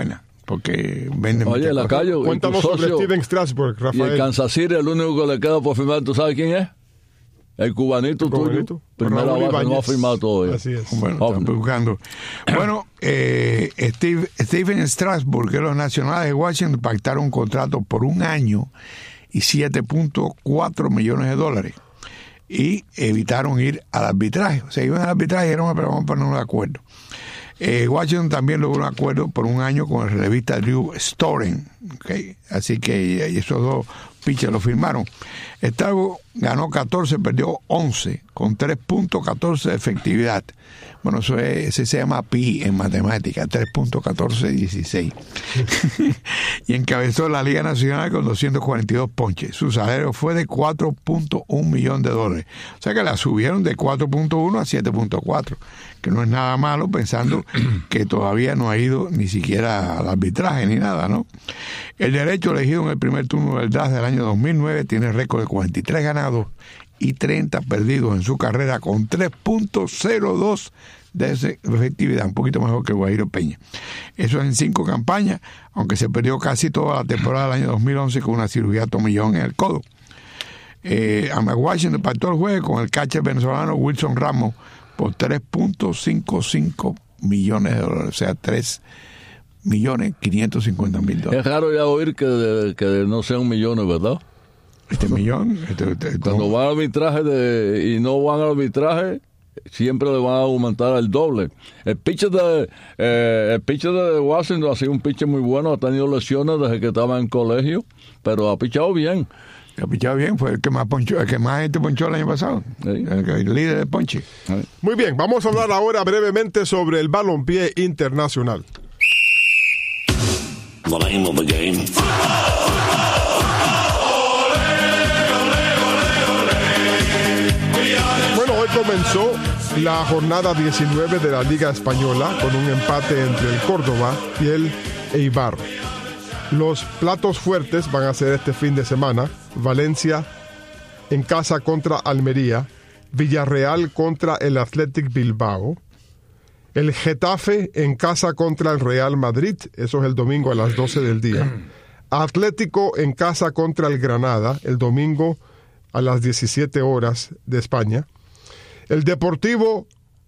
porque venden Oye, muchas la cosas. calle. Cuéntanos sobre Steven Strasburg, Y Rafael. el Kansas City, el único que le queda por firmar, ¿tú sabes quién es? El cubanito, El cubanito. tuyo. Primera Raúl base, no ha Ibáñez. firmado todavía. Así es. Bueno, Oh, están buscando. Bueno, eh, Steve, Steven Strasburg, que los Nacionales de Washington pactaron un contrato por un año y siete punto cuatro millones de dólares. Y evitaron ir al arbitraje. O sea, iban al arbitraje y dijeron, pero vamos a poner un acuerdo. Eh, Washington también logró un acuerdo por un año con el relevista Drew Storen. ¿Okay? Así que y esos dos pitchers lo firmaron. Strasburg ganó catorce, perdió once, con tres punto catorce de efectividad. Bueno, eso es, ese se llama pi en matemática, tres punto catorce dieciséis. Y encabezó la Liga Nacional con doscientos cuarenta y dos ponches. Su salario fue de cuatro punto uno millón de dólares. O sea que la subieron de cuatro punto uno a siete punto cuatro, que no es nada malo pensando que todavía no ha ido ni siquiera al arbitraje ni nada, ¿no? El derecho elegido en el primer turno del draft del año dos mil nueve tiene récord de cuarenta y tres ganados y treinta perdidos en su carrera con tres punto cero dos de efectividad, un poquito mejor que Guajiro Peña. Eso es en cinco campañas, aunque se perdió casi toda la temporada del año dos mil once con una cirugía tomillón en el codo. Eh, a Washington pactó el juego con el catcher venezolano Wilson Ramos por tres punto cincuenta y cinco millones de dólares, o sea, tres millones quinientos cincuenta mil dólares. Es raro ya oír que, que no sean millones, ¿verdad? Este millón, este, este, Cuando ¿cómo? van al arbitraje de, y no van al arbitraje, siempre le van a aumentar el doble. El pitcher de eh, el pitcher de Washington ha sido un pitcher muy bueno, ha tenido lesiones desde que estaba en colegio, pero ha pichado bien. El pichado bien, fue el que más ponchó, el que más gente ponchó el año pasado. Sí. El, el líder de ponche. Muy bien, vamos a hablar ahora brevemente sobre el balompié internacional. The name of the game. Bueno, hoy comenzó la jornada diecinueve de la Liga Española con un empate entre el Córdoba y el Eibar. Los platos fuertes van a ser este fin de semana: Valencia en casa contra Almería, Villarreal contra el Athletic Bilbao, el Getafe en casa contra el Real Madrid, eso es el domingo a las doce del día, Atlético en casa contra el Granada, el domingo a las diecisiete horas de España, el Deportivo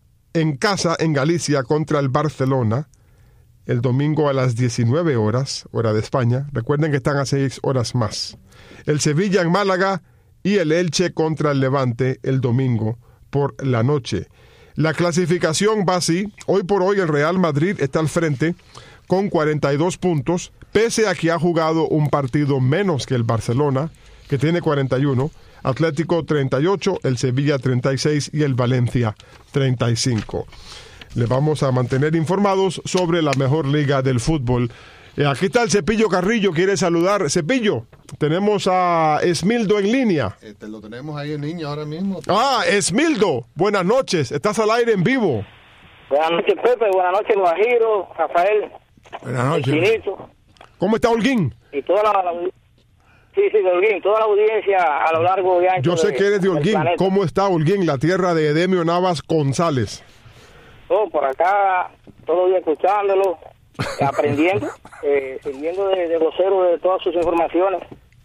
en casa en Galicia contra el Barcelona, el domingo a las diecinueve horas, hora de España. Recuerden que están a seis horas más. El Sevilla en Málaga y el Elche contra el Levante el domingo por la noche. La clasificación va así. Hoy por hoy el Real Madrid está al frente con cuarenta y dos puntos, pese a que ha jugado un partido menos que el Barcelona, que tiene cuarenta y uno, Atlético treinta y ocho, el Sevilla treinta y seis y el Valencia treinta y cinco. Le vamos a mantener informados sobre la mejor liga del fútbol. Eh, aquí está el Cepillo Carrillo, quiere saludar. Cepillo, tenemos a Esmildo en línea. Este, lo tenemos ahí en línea ahora mismo. Ah, Esmildo, buenas noches, estás al aire en vivo. Buenas noches, Pepe. Buenas noches, Guajiro, Rafael, Buenas noches. Chinito, ¿Cómo está Holguín? y toda la, la sí, sí, de Holguín, toda la audiencia a lo largo y ancho. Yo sé de- que eres de del Holguín. planeta. ¿Cómo está Holguín, la tierra de Edemio Navas González? Oh, por acá, todo el día escuchándolo, aprendiendo, eh, sirviendo de, de vocero de todas sus informaciones.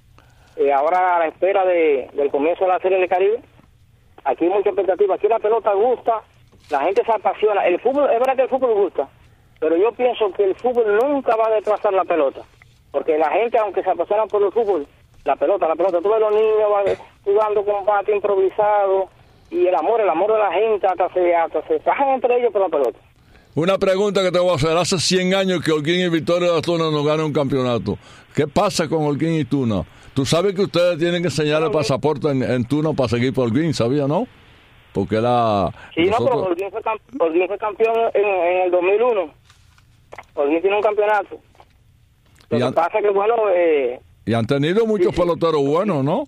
Eh, ahora a la espera de, del comienzo de la Serie del Caribe. Aquí hay mucha expectativa. Aquí la pelota gusta, la gente se apasiona. El fútbol, es verdad que el fútbol gusta, pero yo pienso que el fútbol nunca va a desplazar la pelota. Porque la gente, aunque se apasiona por el fútbol, la pelota, la pelota, tú ves los niños va- jugando combate improvisado, y el amor, el amor de la gente, hasta se, hasta se fajan entre ellos por la pelota. Una pregunta que te voy a hacer. Hace cien años que Holguín y Victoria de las Tunas no ganan un campeonato. ¿Qué pasa con Holguín y Tuna? Tú sabes que ustedes tienen que enseñar el pasaporte en, en Tuna para seguir por Holguín, ¿sabía, no? Porque la... Sí, no, nosotros- pero Holguín fue, camp- Holguín fue campeón en, en el dos mil uno. Holguín tiene un campeonato. Lo Y que an- pasa que, bueno, eh, Y han tenido muchos Sí, sí. peloteros buenos, ¿no?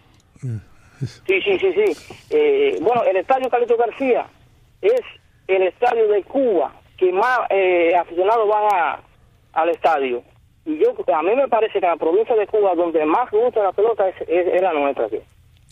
sí, sí, sí, sí. Eh, bueno, el estadio Carlito García es el estadio de Cuba que más eh, aficionados van a, al estadio. Y yo, a mí me parece que en la provincia de Cuba, donde más gusta la pelota, es, es, es la nuestra aquí.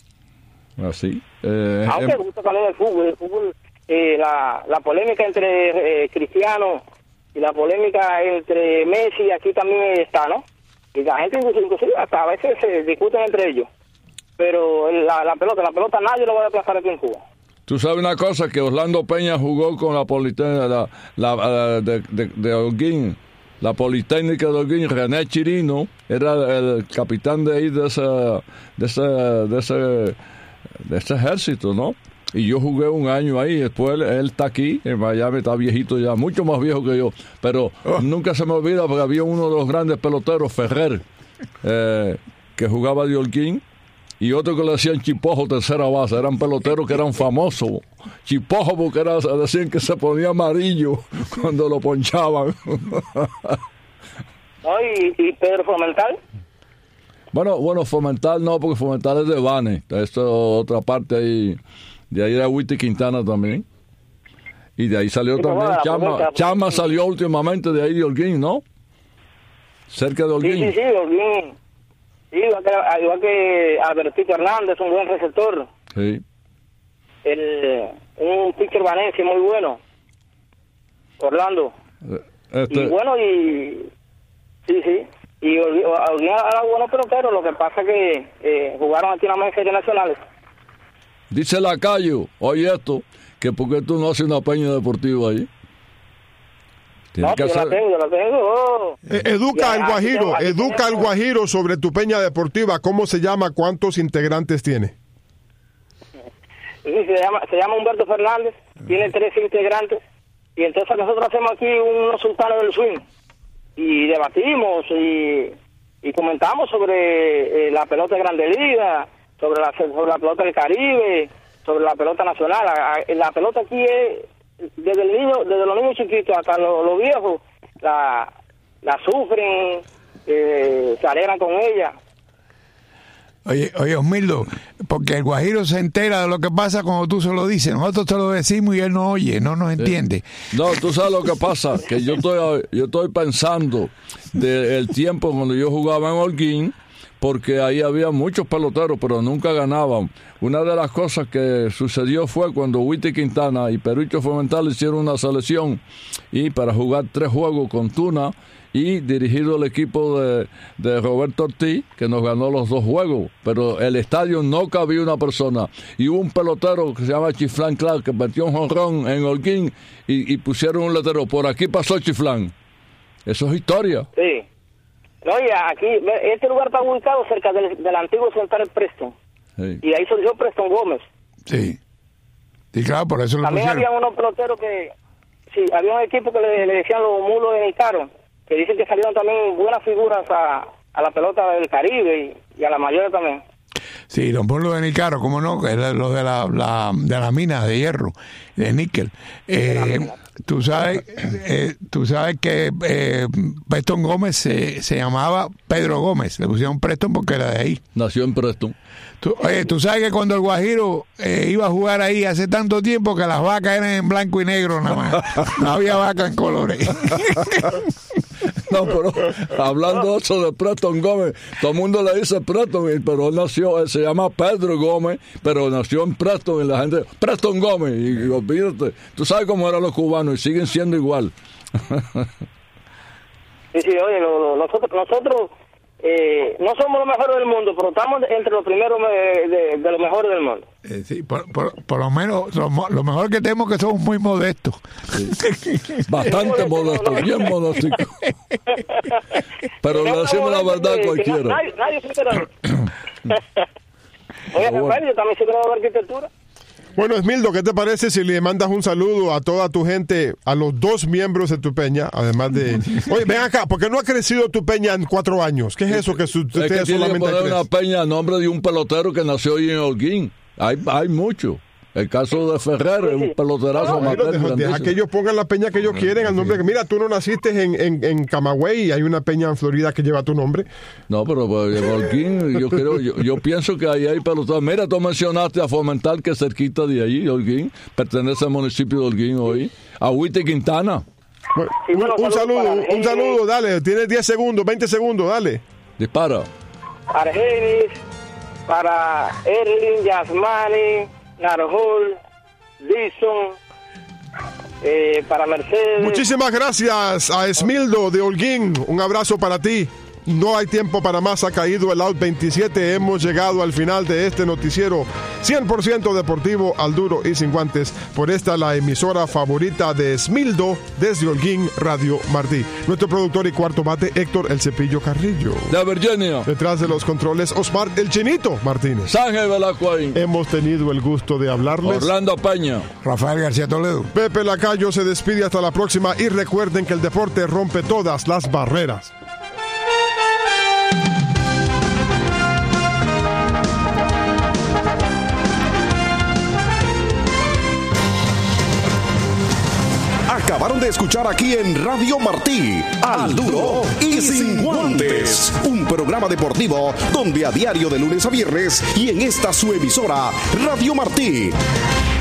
Así. Eh, Aunque em- gusta también el fútbol, el fútbol, eh, la, la polémica entre eh, Cristiano y la polémica entre Messi y aquí también está, ¿no? Y la gente inclusive hasta a veces se discuten entre ellos. Pero la, la pelota, la pelota nadie lo va a desplazar aquí en Cuba. Tú sabes una cosa, que Orlando Peña jugó con la Politécnica la, la, la, de, de, de Holguín, la Politécnica de Holguín. René Chirino era el capitán de ahí, de ese, de ese, de ese, de ese ejército, ¿no? Y yo jugué un año ahí. Después él, él está aquí en Miami, está viejito ya, mucho más viejo que yo, pero oh. nunca se me olvida porque había uno de los grandes peloteros, Ferrer, eh, que jugaba de Holguín, y otro que le decían Chipojo, tercera base. Eran peloteros que eran famosos. Chipojo porque era, decían que se ponía amarillo cuando lo ponchaban. ¿No? ¿Y, y Pedro Fomental? Bueno, bueno, Fomental no, porque Fomental es de Bane. Esta es otra parte ahí. De ahí era Witty Quintana también. Y de ahí salió sí, también bueno, Chama. Apunta, Chama salió últimamente de ahí de Holguín, ¿no? Cerca de Holguín. Sí, sí, sí, Holguín. Sí, igual que, igual que Albertito Hernández, un buen receptor. Sí. El, un pitcher vanense muy bueno. Orlando. Este... Y bueno, y... Sí, sí. Y Holguín era buenos peloteros, lo que pasa que eh, jugaron aquí en las series nacionales. Dice Lacayo, oye esto, que por qué tú no haces una peña deportiva ahí. No, que yo hacer... la tengo, yo la tengo. Oh. Eh, educa al Guajiro, tengo, educa tengo. al Guajiro sobre tu peña deportiva. ¿Cómo se llama? ¿Cuántos integrantes tiene? Sí, se llama, se llama Humberto Fernández, tiene tres integrantes. Y entonces nosotros hacemos aquí unos sultanes del swing. Y debatimos y, y comentamos sobre eh, la pelota de Grande Liga, sobre la, sobre la pelota del Caribe, sobre la pelota nacional. La, la pelota aquí es... Desde el niño, desde los niños chiquitos hasta los, los viejos, la, la sufren, eh, se alegran con ella. Oye, oye, Osmildo, porque el Guajiro se entera de lo que pasa cuando tú se lo dices. Nosotros te lo decimos y él no oye, no nos entiende. No, tú sabes lo que pasa, que yo estoy, yo estoy pensando del tiempo cuando yo jugaba en Holguín, porque ahí había muchos peloteros, pero nunca ganaban. Una de las cosas que sucedió fue cuando Witty Quintana y Perucho Fomental hicieron una selección y para jugar tres juegos con Tuna y dirigido el equipo de, de Roberto Ortiz, que nos ganó los dos juegos, pero el estadio no cabía una persona. Y hubo un pelotero que se llama Chiflán Clark, que metió un jonrón en Holguín y, y pusieron un letrero, por aquí pasó Chiflán. Eso es historia. Sí. Oye, aquí, este lugar está ubicado cerca del, del antiguo Central Preston. Sí. Y ahí surgió Preston Gómez. Sí. Sí, claro, por eso lo También pusieron. había unos peloteros que... Sí, había un equipo que le, le decían los mulos de Nicaro, que dicen que salieron también buenas figuras a, a la pelota del Caribe y, y a la mayores también. Sí, los pueblos de Nicaro, cómo no, que es lo de la, la, de la mina de hierro, de níquel. Eh, tú sabes, eh, tú sabes que eh, Preston Gómez se, se llamaba Pedro Gómez, le pusieron Preston porque era de ahí. Nació en Preston. Tú, oye, tú sabes que cuando el Guajiro eh, iba a jugar ahí hace tanto tiempo que las vacas eran en blanco y negro nada más. No había vacas en colores. No, pero hablando de eso de Preston Gómez, todo el mundo le dice Preston, pero él nació, él se llama Pedro Gómez, pero nació en Preston y la gente, Preston Gómez, y, y olvídate, tú sabes cómo eran los cubanos y siguen siendo igual. Sí, sí, oye, lo, lo, nosotros, nosotros eh, no somos los mejores del mundo, pero estamos entre los primeros de, de, de los mejores del mundo. Eh, sí, por, por, por lo menos, lo, lo mejor que tenemos es que somos muy modestos. Sí. Bastante modestos, bien modestos. Pero le decimos la verdad a cualquiera. Nadie, nadie se espera. Oye, Rafael, yo también sé que de arquitectura. Bueno, Esmildo, ¿qué te parece si le mandas un saludo a toda tu gente, a los dos miembros de tu peña, además de... Oye, ven acá, ¿por qué no ha crecido tu peña en cuatro años? ¿Qué es eso que su, es ustedes que tiene solamente que poner crece? Una peña a nombre de un pelotero que nació hoy en Holguín. Hay, hay mucho. El caso de Ferrer es un peloterazo. No, no, deja, deja que ellos pongan la peña que ellos quieren al nombre. Mira, tú no naciste en, en, en Camagüey y hay una peña en Florida que lleva tu nombre. No, pero pues, en Holguín, yo, creo, yo, yo pienso que ahí hay peloteros. Mira, tú mencionaste a Fomental, que es cerquita de ahí, Holguín, pertenece al municipio de Holguín hoy. A Witty Quintana. Bueno, un, un saludo, un, un saludo, dale. Tienes diez segundos, veinte segundos, dale. Dispara. Argenis, para Erlin, Yasmani, Narjol, Dixon, eh, para Mercedes. Muchísimas gracias a Esmildo de Holguín. Un abrazo para ti. No hay tiempo para más, ha caído el out veintisiete. Hemos llegado al final de este noticiero cien por ciento deportivo al duro y sin guantes. Por esta la emisora favorita de Esmildo desde Holguín, Radio Martí. Nuestro productor y cuarto bate, Héctor El Cepillo Carrillo. De Virginia. Detrás de los controles, Osmar El Chinito Martínez. Sángel Belacuain. Hemos tenido el gusto de hablarles. Orlando Peña. Rafael García Toledo. Pepe Lacayo se despide hasta la próxima y recuerden que el deporte rompe todas las barreras. Acabaron de escuchar aquí en Radio Martí, Al Duro y Sin Guantes, un programa deportivo donde a diario de lunes a viernes y en esta su emisora, Radio Martí.